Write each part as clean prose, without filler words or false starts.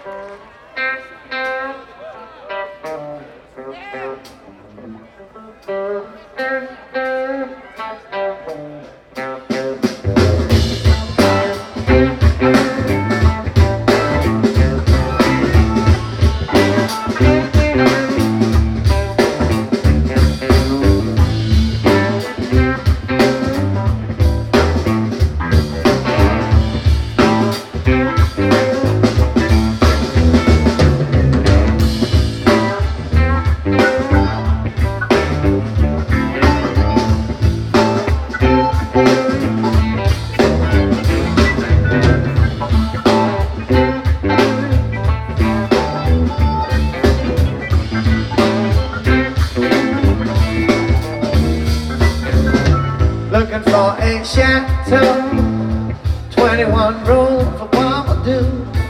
Looking for a chateau, 21 rooms for one will do.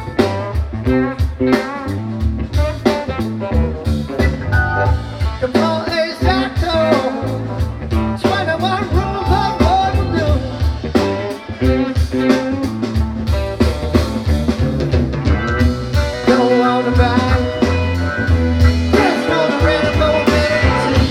Looking for a chateau, 21 rooms for one will do. Don't wanna buy, just wanna rent for a minute.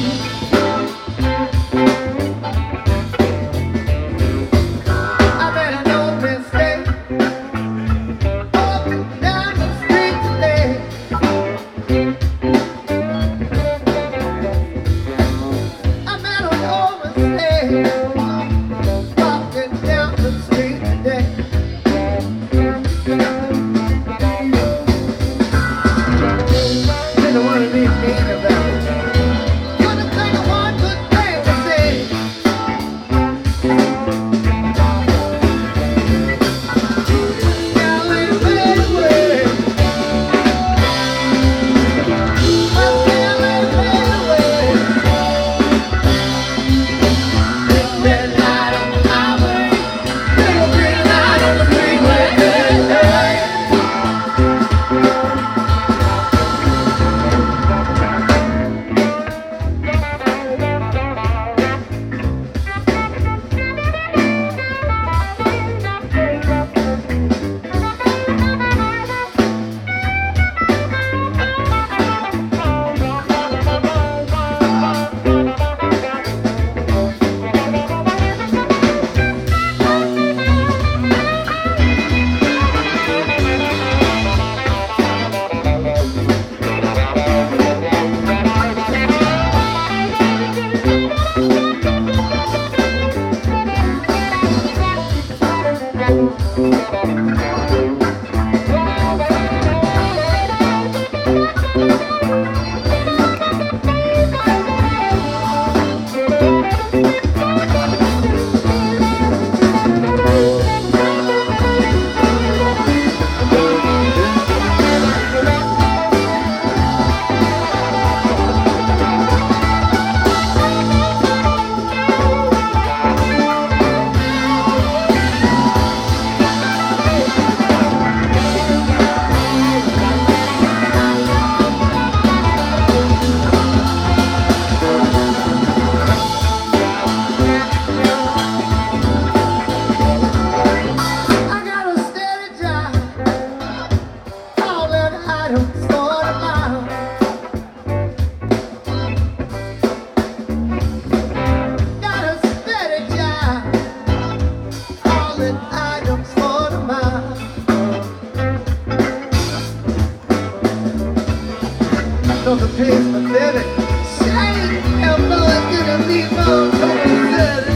know the pace pathetic. Say, hell no, I didn't leave no pathetic.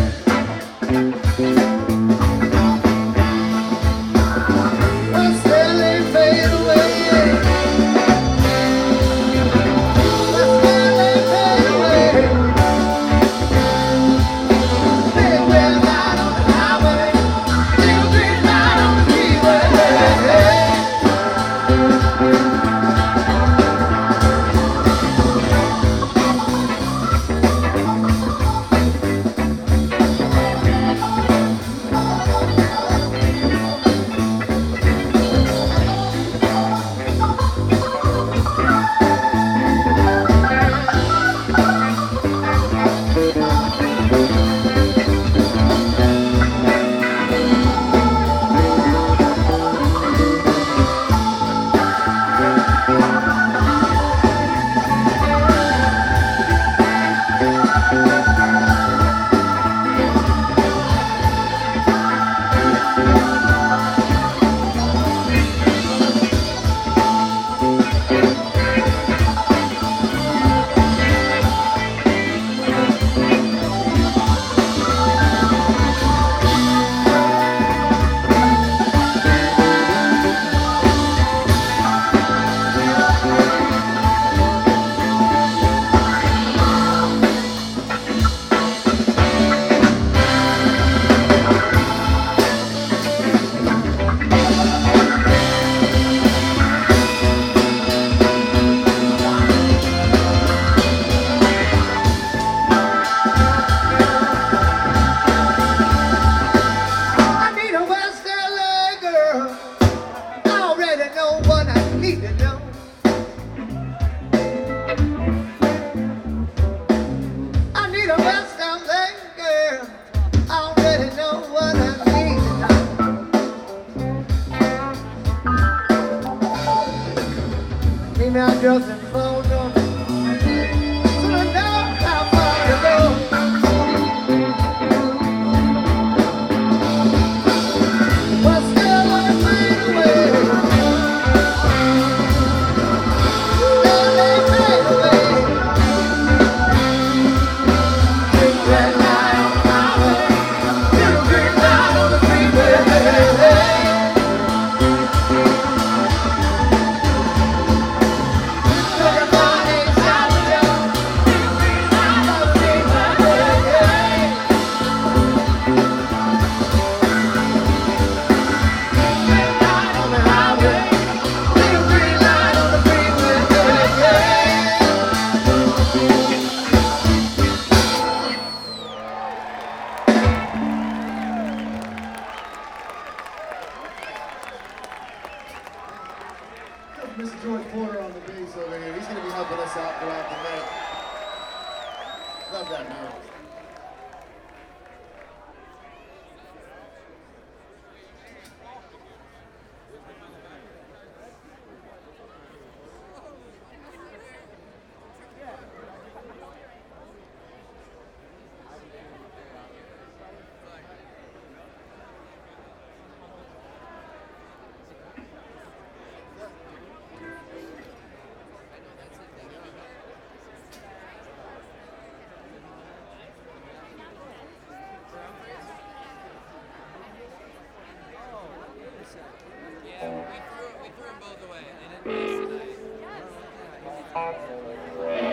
I still ain't fade away. I still ain't fade away. Big red light on the highway, little green light on the freeway. need to know. I need a best damn thing, girl. I already know what I need to know. Need my girls and phone number, so I know how far to go. But still wanna fade away. Still ain't fade away. Take that light on my way. Little green light on the freeway. Everybody's out there. Little green light on the freeway. Red light on the highway. Little green light on the freeway. Mr. George Porter on the bass over here. He's going to be helping us out throughout the night. Love that man. Yeah, we threw them both away. They didn't miss tonight.